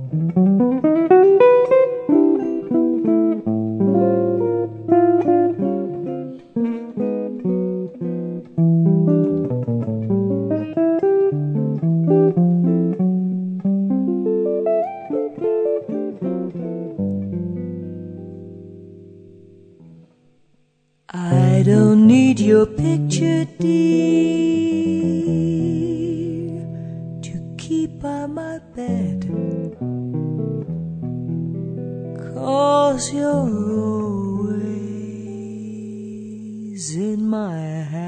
I don't need your picture, dear, to keep by my bed, 'cause you're always in my head.